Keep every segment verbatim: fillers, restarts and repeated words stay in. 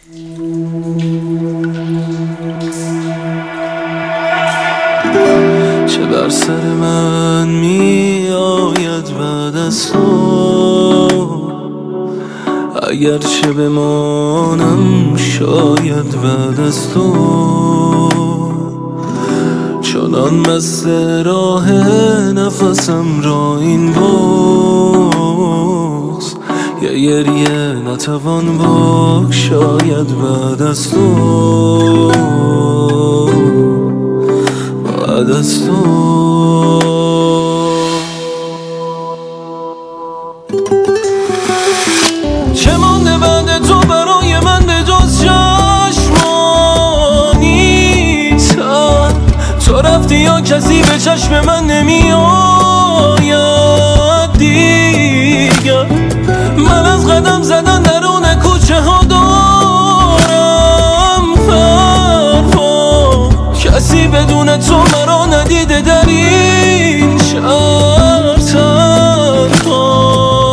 چه بر سر من می آید بعد از تو، اگر چه بمانم شاید بعد از تو. چنان مست راه نفسم را این بغض، یه گریه نتوان بگشاید بعد از تو، بعد از تو. چه مانده بعد تو برای من به جز چشمانی تر؟ تو رفتی یا کسی به چشم من نمی آید دیگر؟ من از قدم زدن درون کوچه ها دارم پروا، کسی بدون تو مرا ندیده در این شهر تنها.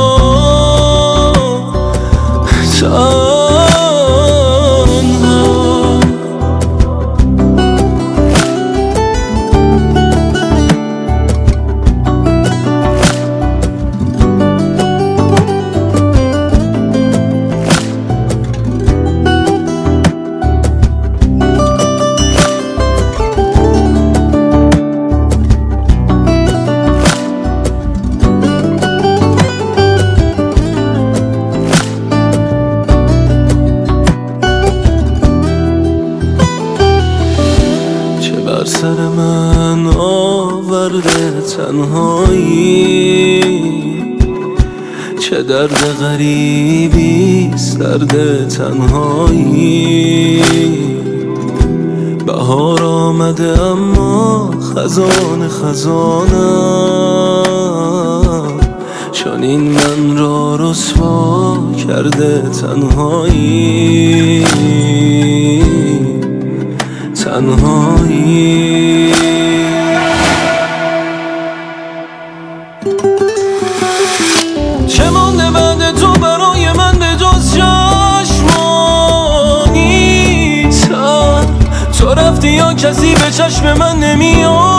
بر سر من آورده تنهایی، چه درد غریبی سرد تنهایی. بهار آمده اما خزان خزانم، چون این من را رسوا کرده تنهایی، تنهایی. چه مانده بعد تو برای من به جز چشمانی تر؟ تو رفتی یا کسی به چشم من نمی آید